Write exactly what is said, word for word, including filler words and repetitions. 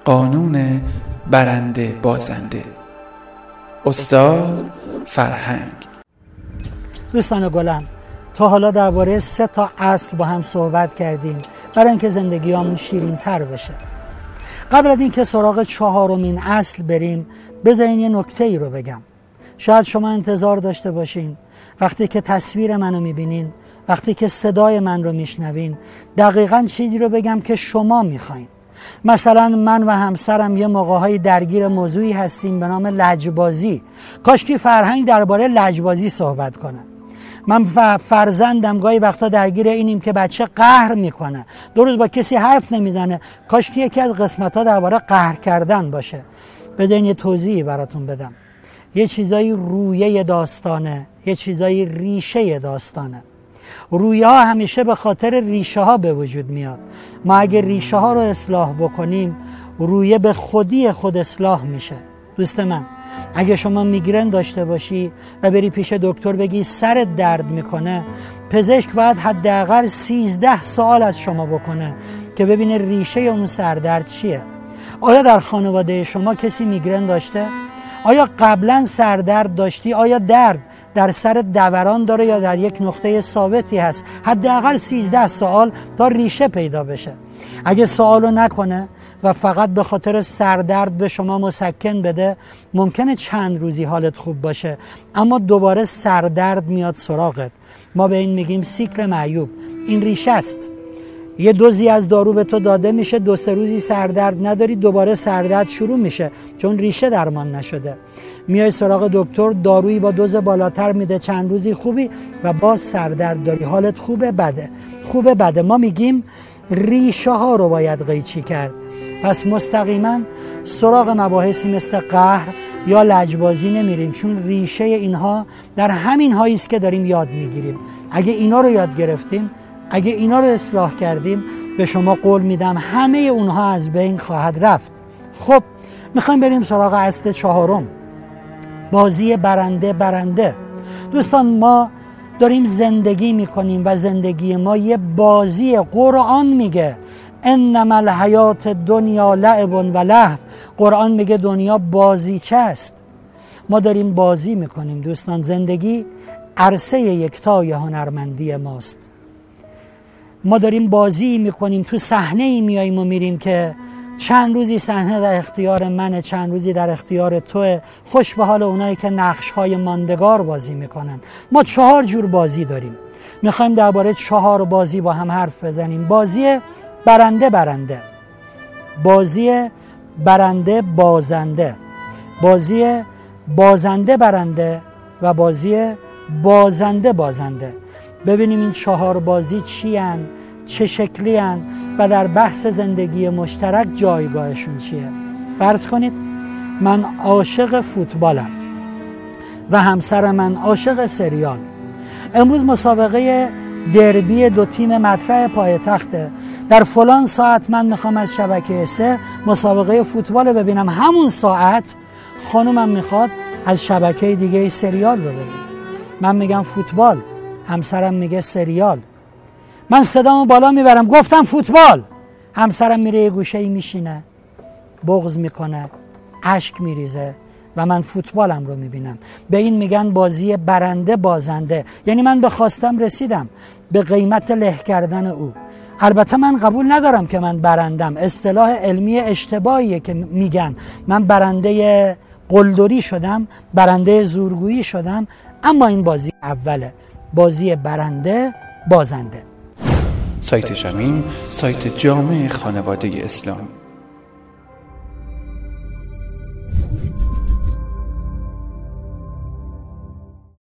قانون برنده بازنده. استاد فرهنگ. دوستان گلم، تا حالا درباره سه تا اصل با هم صحبت کردیم برای اینکه زندگیامون شیرین تر بشه. قبل از اینکه سراغ چهارمین اصل بریم، بذارین یه نکته ای رو بگم. شاید شما انتظار داشته باشین وقتی که تصویر منو میبینین، وقتی که صدای من رو میشنوین، دقیقاً چیزی رو بگم که شما میخواین. مثلا من و همسرم یه موقع‌های درگیر موضوعی هستیم به نام لجبازی. کاشکی فرهنگ درباره لجبازی صحبت کنه. من فرزندم گاهی وقتا درگیر اینیم که بچه قهر میکنه، دو روز با کسی حرف نمیزنه. کاشکی یکی از قسمت‌ها درباره قهر کردن باشه. بذارین یه توضیحی براتون بدم. یه چیزایی رویه داستانه، یه چیزایی ریشه داستانه. رویه ها همیشه به خاطر ریشه ها به وجود میاد. ما اگه ریشه ها رو اصلاح بکنیم، رویه به خودی خود اصلاح میشه. دوست من، اگه شما میگرن داشته باشی و بری پیش دکتر بگی سرت درد میکنه، پزشک باید حداقل سیزده سوال از شما بکنه که ببینه ریشه اون سردرد چیه. آیا در خانواده شما کسی میگرن داشته؟ آیا قبلا سردرد داشتی؟ آیا درد در سر دوران داره یا در یک نقطه ثابتی هست؟ حداقل سیزده سوال تا ریشه پیدا بشه. اگه سوالو نکنه و فقط به خاطر سردرد به شما مسکن بده، ممکنه چند روزی حالت خوب باشه اما دوباره سردرد میاد سراغت. ما به این میگیم سیکل معیوب. این ریشه است. یه دوزی از دارو به تو داده میشه، دو سه روزی سردرد نداری، دوباره سردرد شروع میشه چون ریشه درمان نشده. میای سراغ دکتر، دارویی با دوز بالاتر میده، چند روزی خوبی و باز سردرد داری. حالت خوبه بده، خوبه بده. ما میگیم ریشه ها رو باید قیچی کرد. پس مستقیما سراغ مباحثی مثل قهر یا لجبازی نمیریم، چون ریشه اینها در همین هایی است که داریم یاد میگیریم. اگه اینا رو یاد گرفتیم، اگه اینا رو اصلاح کردیم، به شما قول میدم همه اونها از بین خواهد رفت. خب میخوایم بریم سراغ اصل چهارم، بازی برنده برنده. دوستان، ما داریم زندگی میکنیم و زندگی ما یه بازی. قرآن میگه انما الحیات دنیا لعب و لهو. قرآن میگه دنیا بازیچه است. ما داریم بازی میکنیم دوستان. زندگی عرصه یکتای هنرمندی ماست. ما داریم بازی میکنیم، تو صحنه ای میاییم و میریم که چند روزی صحنه در اختیار منه، چند روزی در اختیار توه. خوش به حال اونایی که نقش‌های ماندگار بازی میکنن. ما چهار جور بازی داریم. میخوایم درباره چهار بازی با هم حرف بزنیم. بازی برنده برنده، بازی برنده بازنده، بازی بازنده برنده و بازی بازنده بازنده. ببینیم این چهار بازی چی هن، چه شکلی هن و در بحث زندگی مشترک جایگاهشون چیه. فرض کنید من عاشق فوتبالم و همسر من عاشق سریال. امروز مسابقه دربی دو تیم مطرح پایتخته. در فلان ساعت من میخوام از شبکه سه مسابقه فوتبال ببینم. همون ساعت خانومم میخواد از شبکه دیگه سریال رو ببینم. من میگم فوتبال، همسرم میگه سریال. من صدامو بالا میبرم گفتم فوتبال، همسرم میره یه گوشه‌ای میشینه، بغض میکنه، اشک میریزه و من فوتبالم رو میبینم. به این میگن بازی برنده بازنده. یعنی من به خواستم رسیدم، به قیمت له کردن او. البته من قبول ندارم که من برندم. اصطلاح علمی اشتباهیه که میگن من برنده قلدری شدم، برنده زورگویی شدم. اما این بازی اوله، بازی برنده بازنده. سایت شمیم، سایت جامع خانواده اسلامی.